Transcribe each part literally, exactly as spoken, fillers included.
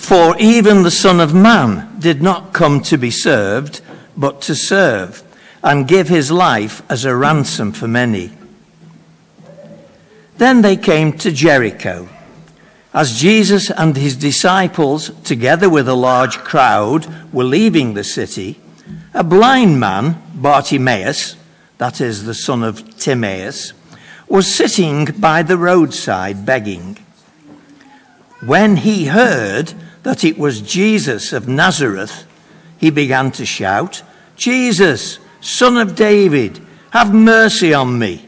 For even the Son of Man did not come to be served, but to serve, and give his life as a ransom for many." Then they came to Jericho. As Jesus and his disciples, together with a large crowd, were leaving the city, a blind man, Bartimaeus, that is the son of Timaeus, was sitting by the roadside begging. When he heard that it was Jesus of Nazareth, he began to shout, "Jesus, Son of David, have mercy on me."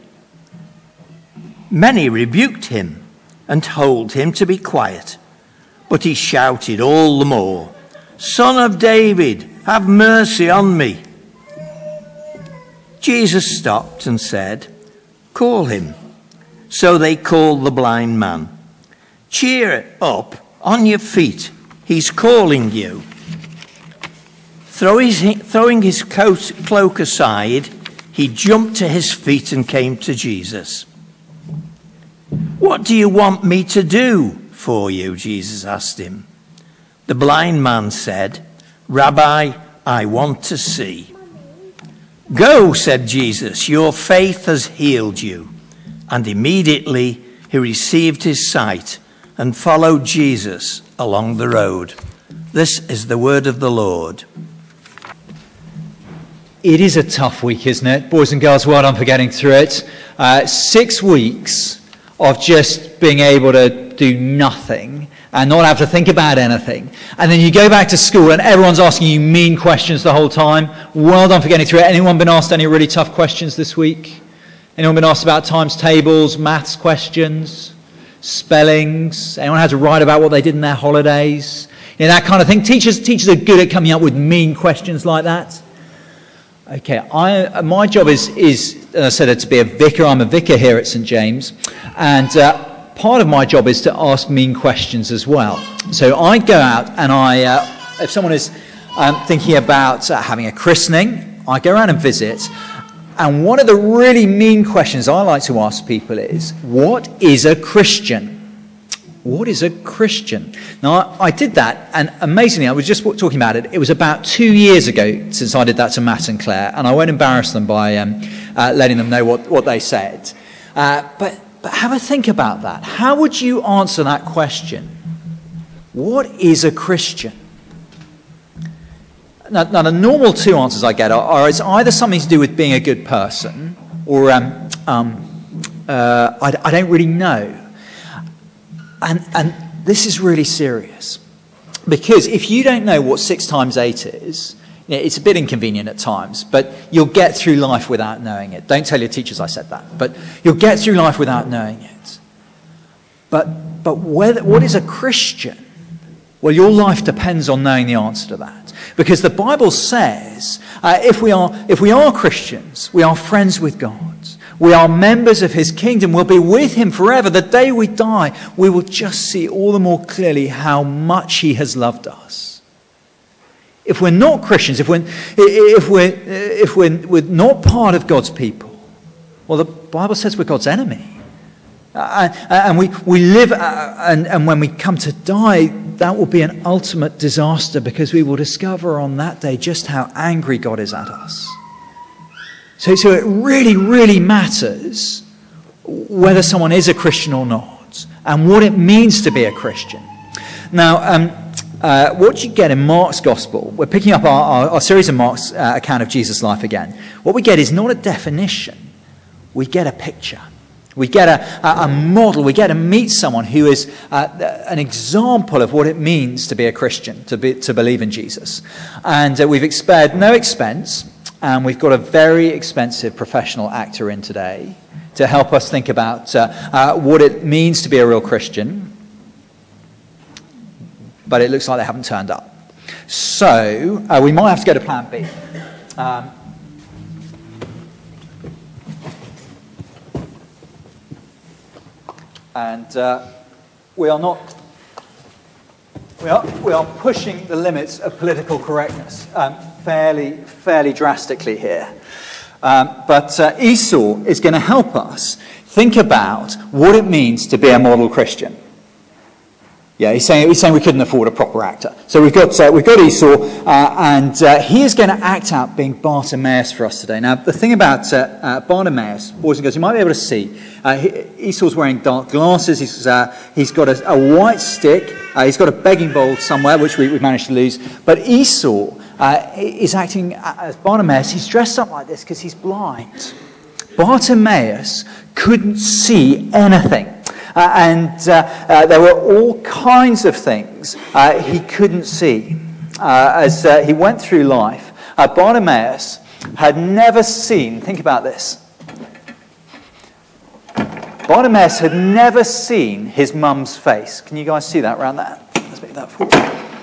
Many rebuked him and told him to be quiet, but he shouted all the more, "Son of David, have mercy on me." Jesus stopped and said, "Call him." So they called the blind man. "Cheer up, on your feet, he's calling you." Throwing his coat, cloak aside, he jumped to his feet and came to Jesus. "What do you want me to do for you?" Jesus asked him. The blind man said, "Rabbi, I want to see." "Go," said Jesus, "your faith has healed you." And immediately he received his sight and followed Jesus along the road. This is the word of the Lord. It is a tough week, isn't it? Boys and girls, well done for getting through it. Uh, six weeks of just being able to do nothing and not have to think about anything. And then you go back to school and everyone's asking you mean questions the whole time. Well done for getting through it. Anyone been asked any really tough questions this week? Anyone been asked about times tables, maths questions, spellings? Anyone had to write about what they did in their holidays? You know, that kind of thing. Teachers, teachers are good at coming up with mean questions like that. Okay, I, my job is, is, as I said, to be a vicar. I'm a vicar here at St James, and uh, part of my job is to ask mean questions as well. So I go out and I, uh, if someone is um, thinking about uh, having a christening, I go around and visit, and one of the really mean questions I like to ask people is, what is a Christian? What is a Christian? Now, I, I did that, and amazingly, I was just talking about it. It was about two years ago since I did that to Matt and Claire, and I won't embarrass them by um, uh, letting them know what, what they said. Uh, but, but have a think about that. How would you answer that question? What is a Christian? Now, now the normal two answers I get are, are it's either something to do with being a good person, or um, um, uh, I, I don't really know. And, and this is really serious, because if you don't know what six times eight is, you know, it's a bit inconvenient at times, but you'll get through life without knowing it. Don't tell your teachers I said that, but you'll get through life without knowing it. But, but whether, what is a Christian? Well, your life depends on knowing the answer to that, because the Bible says uh, if we are if we are Christians, we are friends with God. We are members of his kingdom. We'll be with him forever. The day we die, we will just see all the more clearly how much he has loved us. If we're not Christians, if we're, if we're, if we're, we're not part of God's people, well, the Bible says we're God's enemy. Uh, and we, we live, uh, and, and when we come to die, that will be an ultimate disaster, because we will discover on that day just how angry God is at us. So, so it really, really matters whether someone is a Christian or not, and what it means to be a Christian. Now, um, uh, what you get in Mark's Gospel, we're picking up our, our, our series of Mark's uh, account of Jesus' life again. What we get is not a definition, we get a picture. We get a, a, a model, we get to meet someone who is uh, an example of what it means to be a Christian, to, be, to believe in Jesus. And uh, we've spared no expense. And we've got a very expensive professional actor in today to help us think about uh, uh, what it means to be a real Christian. But it looks like they haven't turned up. So uh, we might have to go to plan B. Um, and uh, we are not... We are, we are pushing the limits of political correctness um, fairly, fairly drastically here. Um, but uh, Esau is going to help us think about what it means to be a model Christian. Yeah, he's saying, he's saying we couldn't afford a proper actor. So we've got uh, we've got Esau, uh, and uh, he is going to act out being Bartimaeus for us today. Now, the thing about uh, uh, Bartimaeus, boys and girls, you might be able to see, uh, he, Esau's wearing dark glasses, he's, uh, he's got a, a white stick, uh, he's got a begging bowl somewhere, which we, we've managed to lose. But Esau uh, is acting as Bartimaeus. He's dressed up like this because he's blind. Bartimaeus couldn't see anything. Uh, and uh, uh, there were all kinds of things uh, he couldn't see. Uh, as uh, he went through life, uh, Bartimaeus had never seen, think about this, Bartimaeus had never seen his mum's face. Can you guys see that around there? Let's make that forward.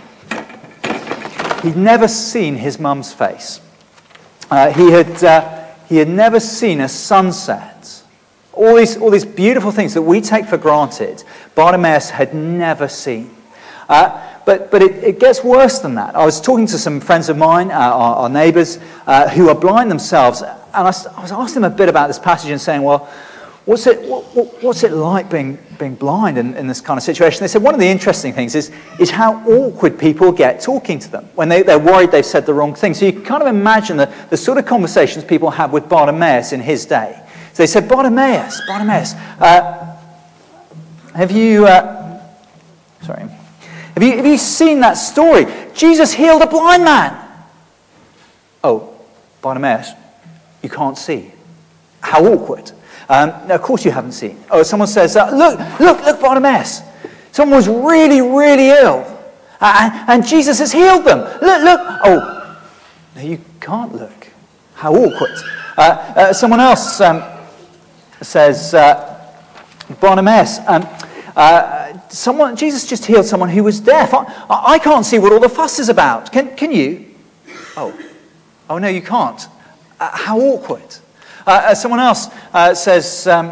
He'd never seen his mum's face. Uh, he had uh, he had never seen a sunset. All these, all these beautiful things that we take for granted, Bartimaeus had never seen. Uh, but but it, it gets worse than that. I was talking to some friends of mine, uh, our, our neighbours, uh, who are blind themselves, and I, I was asking them a bit about this passage and saying, well, what's it what, what, what's it like being being blind in, in this kind of situation? They said one of the interesting things is is how awkward people get talking to them when they, they're worried they've said the wrong thing. So you can kind of imagine the, the sort of conversations people had with Bartimaeus in his day. So they said, Bartimaeus, Bartimaeus, uh, have you, uh, sorry, have you, have you seen that story? Jesus healed a blind man. Oh, Bartimaeus, you can't see. How awkward. Um, no, of course you haven't seen. Oh, someone says, uh, look, look, look, Bartimaeus. Someone was really, really ill. Uh, and, and Jesus has healed them. Look, look. Oh, no, you can't look. How awkward. Uh, uh, someone else um, says, uh, Bartimaeus, um, uh, someone, Jesus just healed someone who was deaf. I, I can't see what all the fuss is about. Can, can you? Oh, oh no, you can't. Uh, how awkward. Uh, uh, someone else uh, says, um,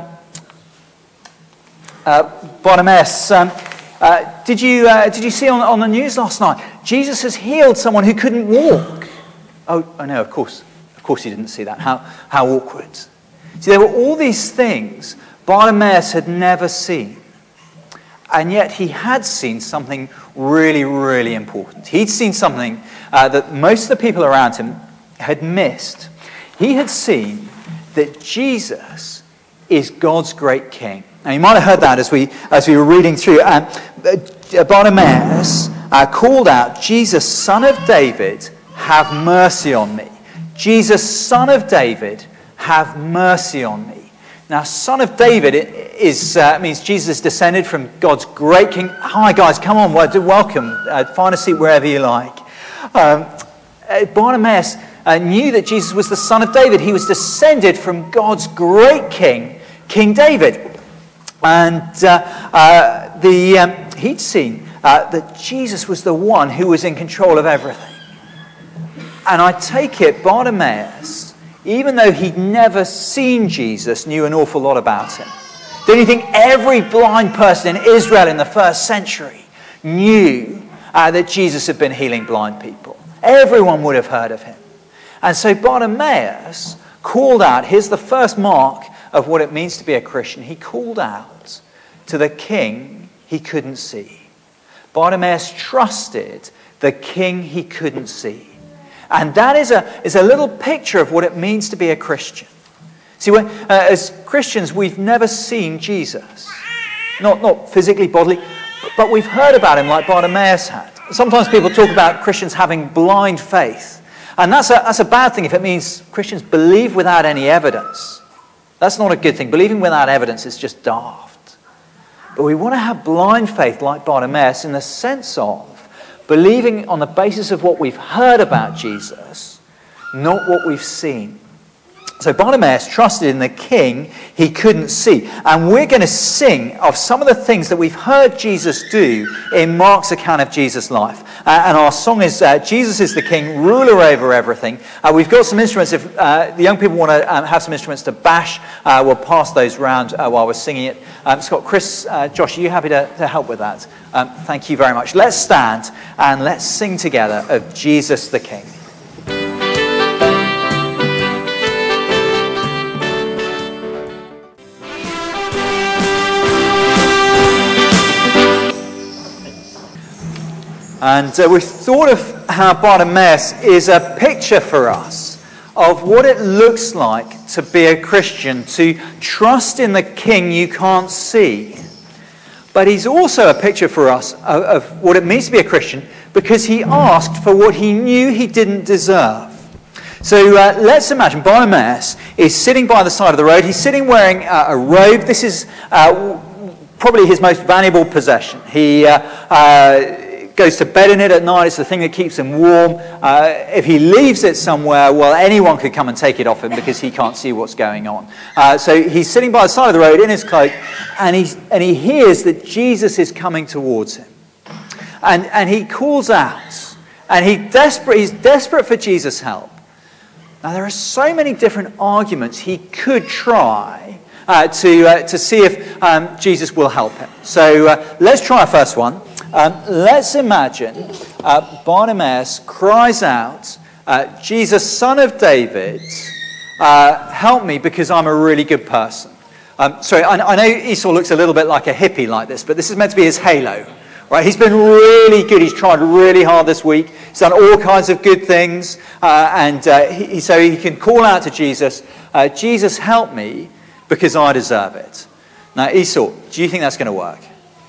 uh, Bartimaeus, um, uh, did you uh, did you see on, on the news last night? Jesus has healed someone who couldn't walk. Oh, oh no, of course, of course you didn't see that. How how awkward. See, there were all these things Bartimaeus had never seen. And yet he had seen something really, really important. He'd seen something uh, that most of the people around him had missed. He had seen that Jesus is God's great king. Now, you might have heard that as we as we were reading through. Um, Bartimaeus uh, called out, Jesus, son of David, have mercy on me. Jesus, son of David, have mercy on me. Now, son of David is uh, means Jesus is descended from God's great king. Hi, guys, come on, welcome. Uh, find a seat wherever you like. Um, uh, Bartimaeus uh, knew that Jesus was the son of David. He was descended from God's great king, King David. And uh, uh, the um, he'd seen uh, that Jesus was the one who was in control of everything. And I take it Bartimaeus, even though he'd never seen Jesus, knew an awful lot about him. Don't you think every blind person in Israel in the first century knew uh, that Jesus had been healing blind people? Everyone would have heard of him. And so Bartimaeus called out, here's the first mark of what it means to be a Christian. He called out to the king he couldn't see. Bartimaeus trusted the king he couldn't see. And that is a, is a little picture of what it means to be a Christian. See, when, uh, as Christians, we've never seen Jesus. Not, not physically, bodily, but we've heard about him like Bartimaeus had. Sometimes people talk about Christians having blind faith. And that's a, that's a bad thing if it means Christians believe without any evidence. That's not a good thing. Believing without evidence is just daft. But we want to have blind faith like Bartimaeus in the sense of believing on the basis of what we've heard about Jesus, not what we've seen. So Bartimaeus trusted in the king he couldn't see. And we're going to sing of some of the things that we've heard Jesus do in Mark's account of Jesus' life. Uh, and our song is uh, Jesus is the King, ruler over everything. Uh, we've got some instruments. If uh, the young people want to um, have some instruments to bash, uh, we'll pass those round uh, while we're singing it. Um, Scott, Chris, uh, Josh, are you happy to, to help with that? Um, thank you very much. Let's stand and let's sing together of Jesus the King. And uh, we've thought of how Bartimaeus is a picture for us of what it looks like to be a Christian, to trust in the King you can't see. But he's also a picture for us of, of what it means to be a Christian, because he asked for what he knew he didn't deserve. So uh, let's imagine Bartimaeus is sitting by the side of the road. He's sitting wearing uh, a robe. This is uh, probably his most valuable possession. He uh, uh, goes to bed in it at night. It's the thing that keeps him warm. Uh, if he leaves it somewhere, well, anyone could come and take it off him because he can't see what's going on. Uh, so he's sitting by the side of the road in his cloak, and, he's, and he hears that Jesus is coming towards him. And, and he calls out, and he desperate, he's desperate for Jesus' help. Now, there are so many different arguments he could try uh, to, uh, to see if um, Jesus will help him. So uh, let's try our first one. Um, let's imagine uh, Bartimaeus cries out, uh, Jesus, Son of David, uh, help me because I'm a really good person. Um, sorry, I, I know Esau looks a little bit like a hippie like this, but this is meant to be his halo. Right? He's been really good. He's tried really hard this week. He's done all kinds of good things. Uh, and uh, he, so he can call out to Jesus, uh, Jesus, help me because I deserve it. Now, Esau, do you think that's going to work?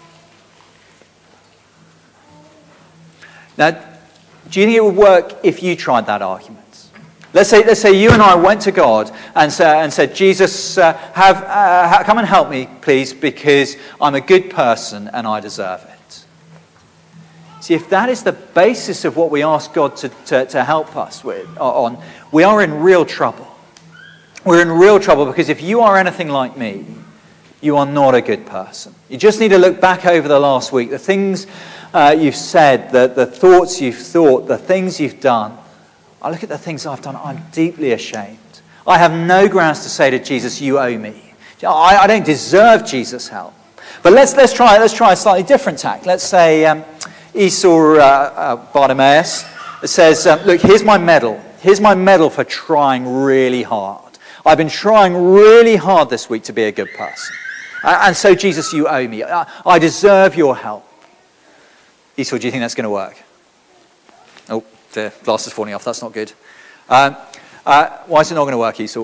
Now, do you think it would work if you tried that argument? Let's say, let's say you and I went to God and, uh, and said, Jesus, uh, have, uh, come and help me, please, because I'm a good person and I deserve it. See, if that is the basis of what we ask God to, to, to help us with, on, we are in real trouble. We're in real trouble because if you are anything like me, you are not a good person. You just need to look back over the last week, the things uh, you've said, the, the thoughts you've thought, the things you've done. I look at the things I've done, I'm deeply ashamed. I have no grounds to say to Jesus, you owe me. I, I don't deserve Jesus' help. But let's, let's, try, let's try a slightly different tack. Let's say um, Esau uh, uh, Bartimaeus says, um, look, here's my medal. Here's my medal for trying really hard. I've been trying really hard this week to be a good person. Uh, and so, Jesus, you owe me. I, I deserve your help. Esau, do you think that's going to work? Oh, the glass is falling off. That's not good. Um, uh, why is it not going to work, Esau?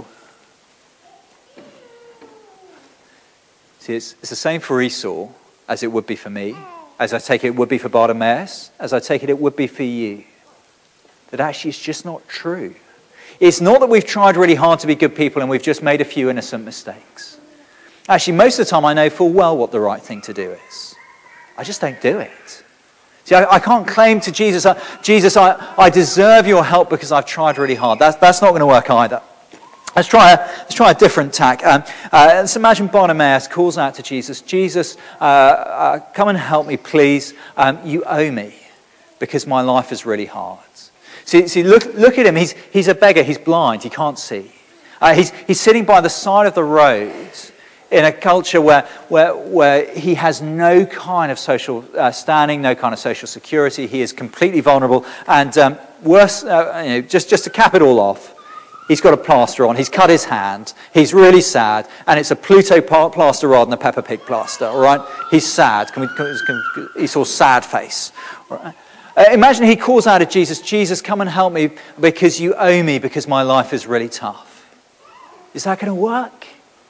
See, it's, it's the same for Esau as it would be for me, as I take it, it would be for Bartimaeus, as I take it, it would be for you. That actually it's just not true. It's not that we've tried really hard to be good people and we've just made a few innocent mistakes. Actually, most of the time I know full well what the right thing to do is. I just don't do it. See, I, I can't claim to Jesus, uh, Jesus, I, I deserve your help because I've tried really hard. That's, that's not going to work either. Let's try a, let's try a different tack. Um, uh, let's imagine Bartimaeus calls out to Jesus, Jesus, uh, uh, come and help me, please. Um, you owe me because my life is really hard. See, see look, look at him. He's, he's a beggar. He's blind. He can't see. Uh, he's, he's sitting by the side of the road in a culture where, where, where he has no kind of social uh, standing, no kind of social security. He is completely vulnerable. And um, worse, uh, you know, just, just to cap it all off, he's got a plaster on. He's cut his hand. He's really sad. And it's a Pluto plaster rather than a Peppa Pig plaster. All right? He's sad. Can we, can, can, Esau's sad face. All right? Uh, imagine he calls out to Jesus, Jesus, come and help me because you owe me because my life is really tough. Is that going to work?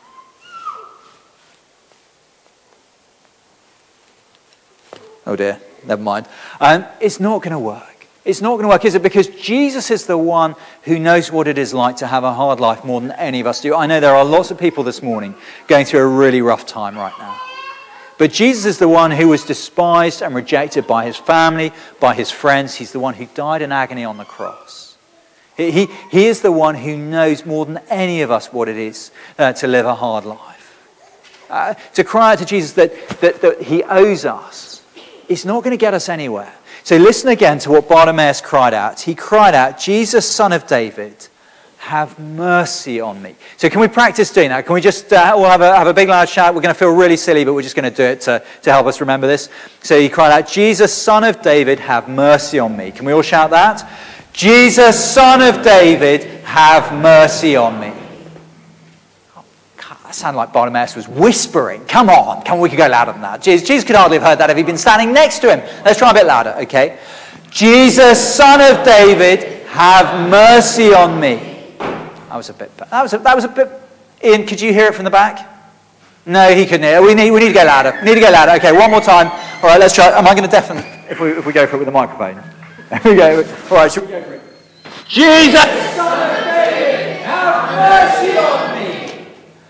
Oh dear, never mind. Um, it's not going to work. It's not going to work, is it? Because Jesus is the one who knows what it is like to have a hard life more than any of us do. I know there are lots of people this morning going through a really rough time right now. But Jesus is the one who was despised and rejected by his family, by his friends. He's the one who died in agony on the cross. He, he, he is the one who knows more than any of us what it is uh, to live a hard life. Uh, to cry out to Jesus that, that, that he owes us, it's not going to get us anywhere. So listen again to what Bartimaeus cried out. He cried out, Jesus, Son of David, have mercy on me. So can we practice doing that? Can we just uh, all have a, have a big loud shout? We're going to feel really silly, but we're just going to do it to, to help us remember this. So he cried out, Jesus, Son of David, have mercy on me. Can we all shout that? Jesus, Son of David, have mercy on me. Oh, God, That sounded like Bartimaeus was whispering. Come on, come on, we could go louder than that. Jesus, Jesus could hardly have heard that if he'd been standing next to him. Let's try a bit louder, okay? Jesus, Son of David, have mercy on me. That was a bit, that was a, that was a bit, Ian, could you hear it from the back? No, he couldn't hear. We need, we need to go louder. We need to go louder. Okay, one more time. All right, let's try. Am I going to deafen if we, if we go for it with the microphone? There we go. All right, shall we go for it? Jesus, Son of David, have mercy on me.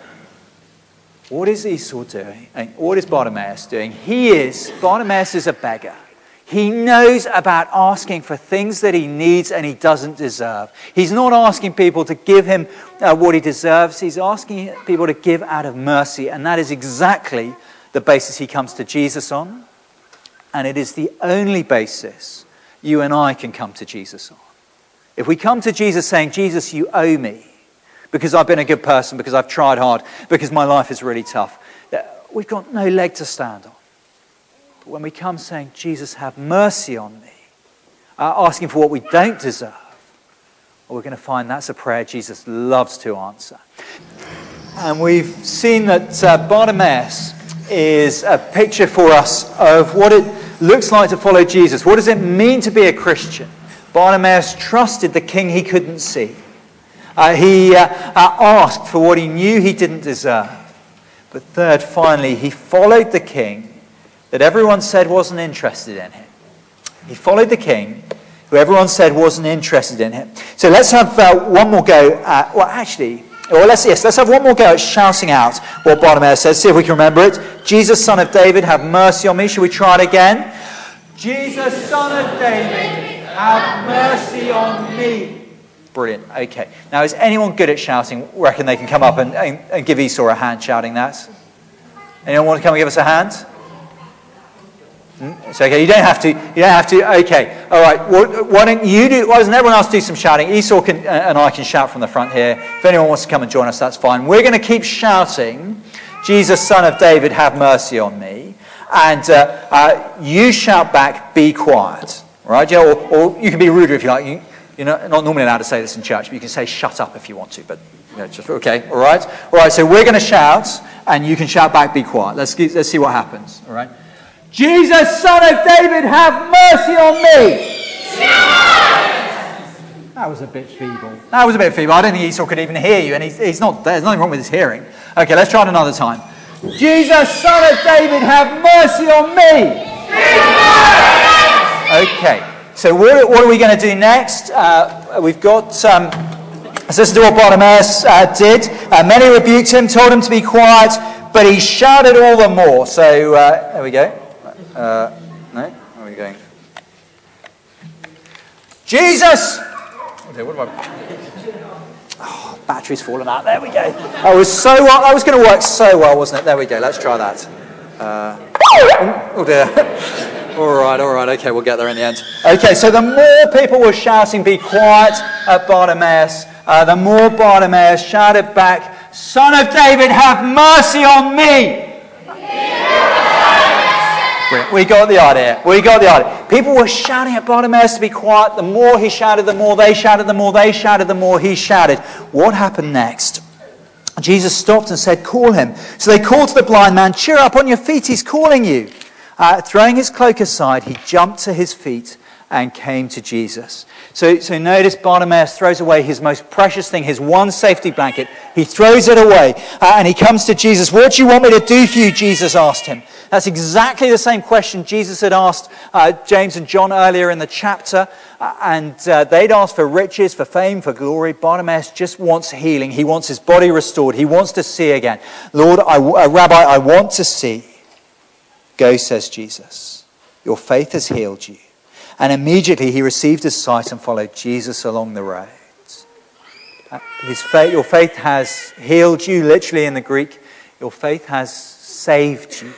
What is Esau doing? What is Bartimaeus doing? He is, Bartimaeus is a beggar. He knows about asking for things that he needs and he doesn't deserve. He's not asking people to give him uh, what he deserves. He's asking people to give out of mercy. And that is exactly the basis he comes to Jesus on. And it is the only basis you and I can come to Jesus on. If we come to Jesus saying, Jesus, you owe me because I've been a good person, because I've tried hard, because my life is really tough, we've got no leg to stand on. But when we come saying, Jesus, have mercy on me, uh, asking for what we don't deserve, well, we're going to find that's a prayer Jesus loves to answer. And we've seen that uh, Bartimaeus is a picture for us of what it looks like to follow Jesus. What does it mean to be a Christian? Bartimaeus trusted the king he couldn't see. Uh, he uh, uh, asked for what he knew he didn't deserve. But third, finally, he followed the king that everyone said wasn't interested in him. He followed the king who everyone said wasn't interested in him. So let's have uh, one more go at, well actually, well let's, yes, let's have one more go at shouting out what Bartimaeus says. See if we can remember it. Jesus, Son of David, have mercy on me. Shall we try it again? Jesus, Son of David, have mercy on me. Brilliant. Okay. Now, is anyone good at shouting? Reckon they can come up and, and, and give Esau a hand shouting that? Anyone want to come and give us a hand? It's okay. You don't have to. You don't have to. Okay. All right. Well, why don't you do? Why doesn't everyone else do some shouting? Esau can, uh, and I can shout from the front here. If anyone wants to come and join us, that's fine. We're going to keep shouting, Jesus, Son of David, have mercy on me. And uh, uh, you shout back, be quiet. All right? Yeah, or, or you can be ruder if you like. You, you're not, not normally allowed to say this in church, but you can say shut up if you want to. But you know, just okay. All right. All right. So we're going to shout, and you can shout back, be quiet. Let's let's see what happens. All right. Jesus, Son of David, have mercy on me. Yes! That was a bit feeble. That was a bit feeble. I don't think Esau could even hear you, and he's, he's not. There's nothing wrong with his hearing. Okay, let's try it another time. Jesus, Son of David, have mercy on me. Yes! Okay. So what, what are we going to do next? Uh, we've got. Um, let's listen to what Bartimaeus uh, did. Uh, many rebuked him, told him to be quiet, but he shouted all the more. So uh, there we go. Uh, no? Where are we going? Jesus! Okay, what am I... Oh, battery's fallen out. There we go. That was so well. That was going to work so well, wasn't it? There we go. Let's try that. Uh, oh dear. All right, all right. Okay, we'll get there in the end. Okay, so the more people were shouting, be quiet at Bartimaeus, uh, the more Bartimaeus shouted back, Son of David, have mercy on me! We got the idea. We got the idea. People were shouting at Bartimaeus to be quiet. The more he shouted, the more they shouted, the more they shouted, the more he shouted. What happened next? Jesus stopped and said, call him. So they called to the blind man, cheer up, on your feet, he's calling you. Uh, throwing his cloak aside, he jumped to his feet and came to Jesus. So, so notice Bartimaeus throws away his most precious thing, his one safety blanket. He throws it away uh, and he comes to Jesus. What do you want me to do for you? Jesus asked him. That's exactly the same question Jesus had asked uh, James and John earlier in the chapter. Uh, and uh, they'd asked for riches, for fame, for glory. Bartimaeus just wants healing. He wants his body restored. He wants to see again. Lord, I, uh, Rabbi, I want to see. Go, says Jesus. Your faith has healed you. And immediately he received his sight and followed Jesus along the road. His faith, your faith has healed you, literally in the Greek. Your faith has saved you.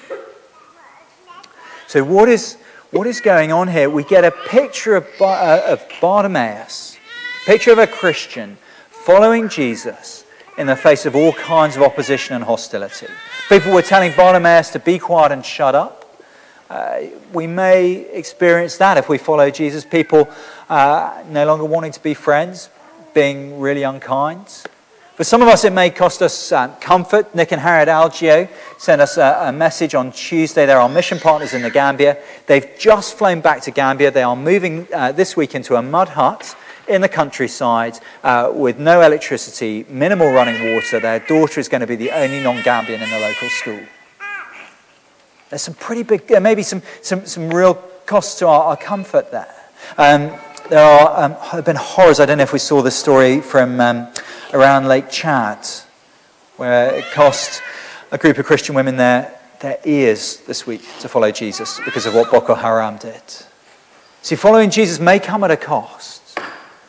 So what is what is going on here? We get a picture of, uh, of Bartimaeus, a picture of a Christian following Jesus in the face of all kinds of opposition and hostility. People were telling Bartimaeus to be quiet and shut up. Uh, we may experience that if we follow Jesus. People uh, no longer wanting to be friends, being really unkind. For some of us, it may cost us uh, comfort. Nick and Harriet Algio sent us a, a message on Tuesday. They're our mission partners in the Gambia. They've just flown back to Gambia. They are moving uh, this week into a mud hut in the countryside uh, with no electricity, minimal running water. Their daughter is going to be the only non-Gambian in the local school. There's some pretty big, there may be some, some, some real costs to our, our comfort there. Um, there are um, have been horrors. I don't know if we saw this story from um, around Lake Chad, where it cost a group of Christian women their, their ears this week to follow Jesus because of what Boko Haram did. See, following Jesus may come at a cost,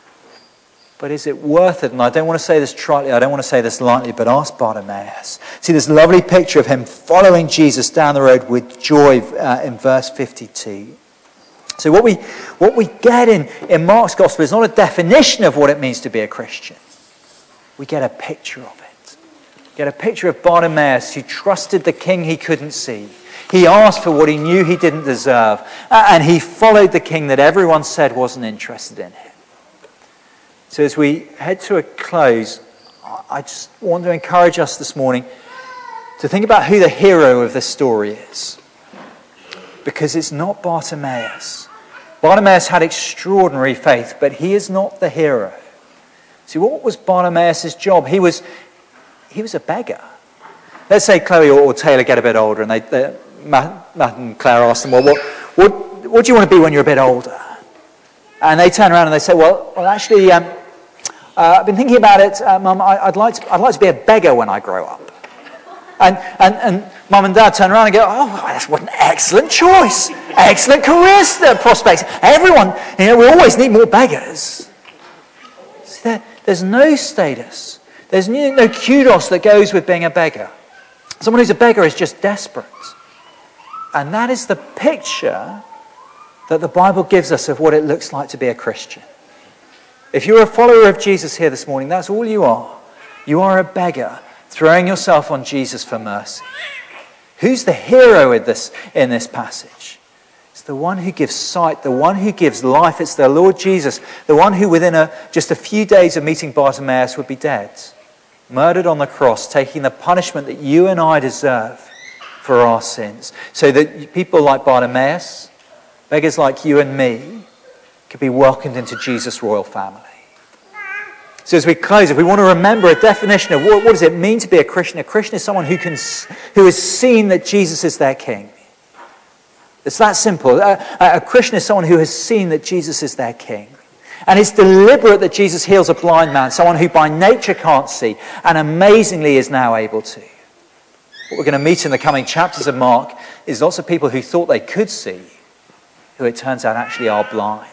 but is it worth it? And I don't want to say this tritely, I don't want to say this lightly, but ask Bartimaeus. See this lovely picture of him following Jesus down the road with joy uh, in verse fifty-two. So what we what we get in, in Mark's Gospel is not a definition of what it means to be a Christian. We get a picture of it. We get a picture of Bartimaeus who trusted the king he couldn't see. He asked for what he knew he didn't deserve. And he followed the king that everyone said wasn't interested in him. So as we head to a close, I just want to encourage us this morning to think about who the hero of this story is. Because it's not Bartimaeus. Bartimaeus had extraordinary faith, but he is not the hero. See, what was Bartimaeus' job? He was he was a beggar. Let's say Chloe or, or Taylor get a bit older, and they, they Matt, Matt and Claire ask them, well, what, what, what do you want to be when you're a bit older? And they turn around and they say, well, well actually, um, uh, I've been thinking about it, uh, Mum, I, I'd like to, I'd like to be a beggar when I grow up. And, and, and Mum and Dad turn around and go, oh, that's what an excellent choice. Excellent career prospects. Everyone, you know, we always need more beggars. See, there, there's no status. There's no, no kudos that goes with being a beggar. Someone who's a beggar is just desperate. And that is the picture that the Bible gives us of what it looks like to be a Christian. If you're a follower of Jesus here this morning, that's all you are. You are a beggar, throwing yourself on Jesus for mercy. Who's the hero in this, in this passage? It's the one who gives sight, the one who gives life. It's the Lord Jesus, the one who within a, just a few days of meeting Bartimaeus would be dead, murdered on the cross, taking the punishment that you and I deserve for our sins, so that people like Bartimaeus, beggars like you and me, could be welcomed into Jesus' royal family. So as we close, if we want to remember a definition of what, what does it mean to be a Christian, a Christian is someone who can, who has seen that Jesus is their king. It's that simple. A, a Christian is someone who has seen that Jesus is their king. And it's deliberate that Jesus heals a blind man, someone who by nature can't see, and amazingly is now able to. What we're going to meet in the coming chapters of Mark is lots of people who thought they could see, who it turns out actually are blind.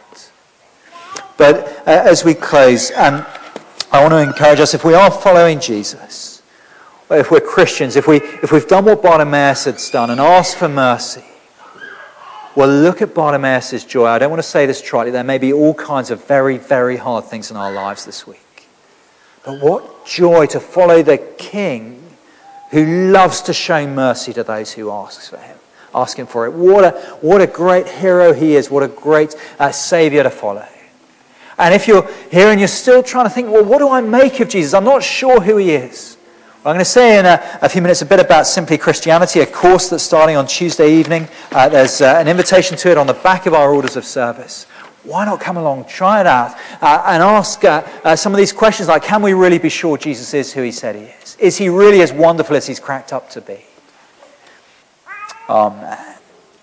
But uh, as we close, um, I want to encourage us, if we are following Jesus, if we're Christians, if, we, if we've done what Bartimaeus has done and asked for mercy, well, look at Bartimaeus' joy. I don't want to say this tritely. There may be all kinds of very, very hard things in our lives this week. But what joy to follow the King who loves to show mercy to those who ask for him, ask him for it. What a, what a great hero he is. What a great uh, Saviour to follow. And if you're here and you're still trying to think, well, what do I make of Jesus? I'm not sure who he is. Well, I'm going to say in a, a few minutes a bit about Simply Christianity, a course that's starting on Tuesday evening. Uh, there's uh, an invitation to it on the back of our orders of service. Why not come along, try it out, uh, and ask uh, uh, some of these questions like, can we really be sure Jesus is who he said he is? Is he really as wonderful as he's cracked up to be? Amen.